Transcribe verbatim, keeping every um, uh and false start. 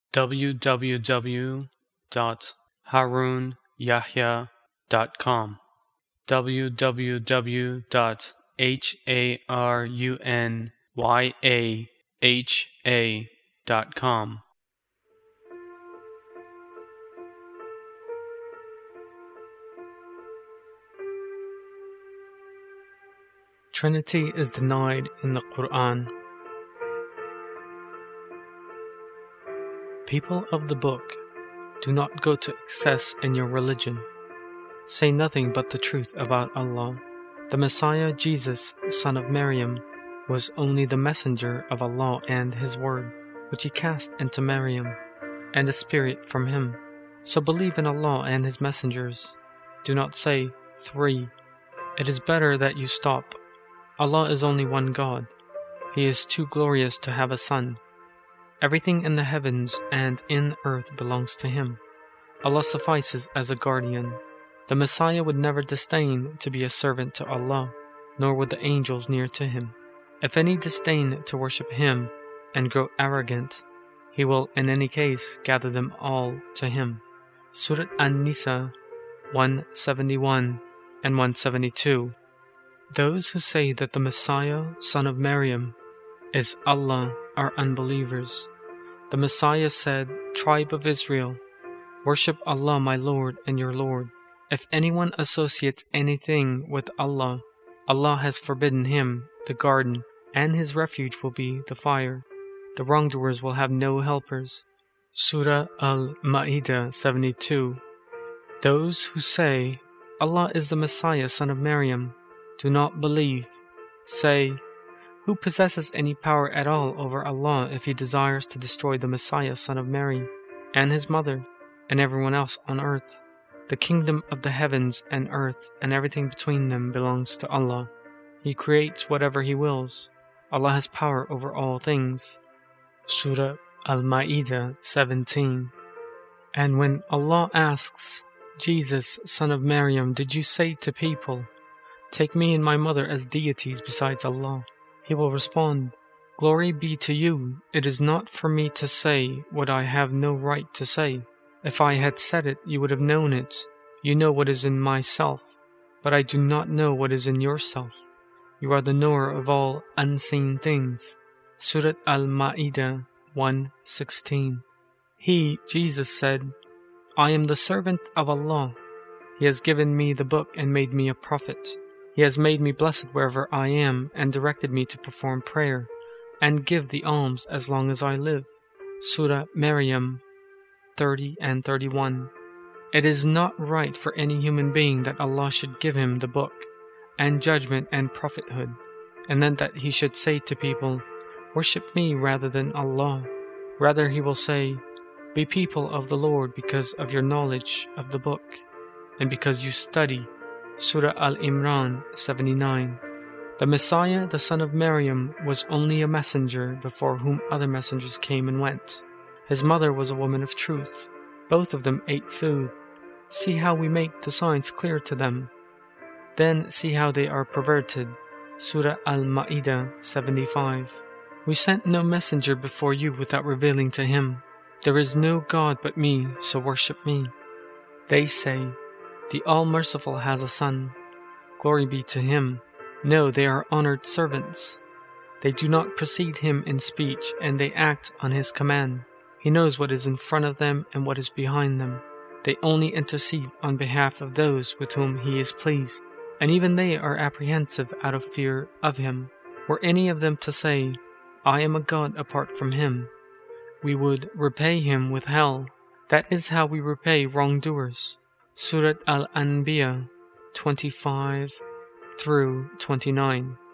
w w w dot harun yahya dot com w w w dot harun yahya dot com. Trinity is denied in the Quran. People of the book, do not go to excess in your religion. Say nothing but the truth about Allah. The Messiah, Jesus, son of Maryam, was only the messenger of Allah and His word, which He cast into Maryam, and a spirit from Him. So believe in Allah and His messengers. Do not say, three. It is better that you stop. Allah is only one God. He is too glorious to have a son. Everything in the heavens and in earth belongs to Him. Allah suffices as a guardian. The Messiah would never disdain to be a servant to Allah, nor would the angels near to Him. If any disdain to worship Him and grow arrogant, He will in any case gather them all to Him. Surah An-Nisa one seventy-one and one seventy-two. Those who say that the Messiah, son of Maryam, is Allah are unbelievers. The Messiah said, Tribe of Israel, worship Allah my Lord and your Lord. If anyone associates anything with Allah, Allah has forbidden him the garden, and his refuge will be the fire. The wrongdoers will have no helpers. Surah Al-Ma'idah seventy-two. Those who say, Allah is the Messiah, son of Maryam, do not believe. Say, who possesses any power at all over Allah if He desires to destroy the Messiah, son of Mary, and His mother, and everyone else on earth? The kingdom of the heavens and earth and everything between them belongs to Allah. He creates whatever He wills. Allah has power over all things. Surah Al-Ma'idah seventeen. And when Allah asks, Jesus, son of Maryam, did you say to people, take me and my mother as deities besides Allah? He will respond, Glory be to you, it is not for me to say what I have no right to say. If I had said it, you would have known it. You know what is in myself, but I do not know what is in yourself. You are the knower of all unseen things. Surah Al-Ma'idah one sixteen. He, Jesus, said, I am the servant of Allah. He has given me the book and made me a prophet. He has made me blessed wherever I am and directed me to perform prayer and give the alms as long as I live. Surah Maryam thirty and thirty-one. It is not right for any human being that Allah should give him the book and judgment and prophethood, and then that He should say to people, worship me rather than Allah. Rather He will say, be people of the Lord because of your knowledge of the book and because you study. Surah Al-Imran seventy-nine. The Messiah, the son of Maryam, was only a messenger before whom other messengers came and went. His mother was a woman of truth. Both of them ate food. See how we make the signs clear to them. Then see how they are perverted. Surah Al-Ma'idah seventy-five. We sent no messenger before you without revealing to him, there is no God but me, so worship me. They say, the All-Merciful has a son. Glory be to Him. No, they are honored servants. They do not precede Him in speech, and they act on His command. He knows what is in front of them and what is behind them. They only intercede on behalf of those with whom He is pleased, and even they are apprehensive out of fear of Him. Were any of them to say, I am a God apart from Him, we would repay him with hell. That is how we repay wrongdoers. Surah Al-Anbiya twenty-five through twenty-nine.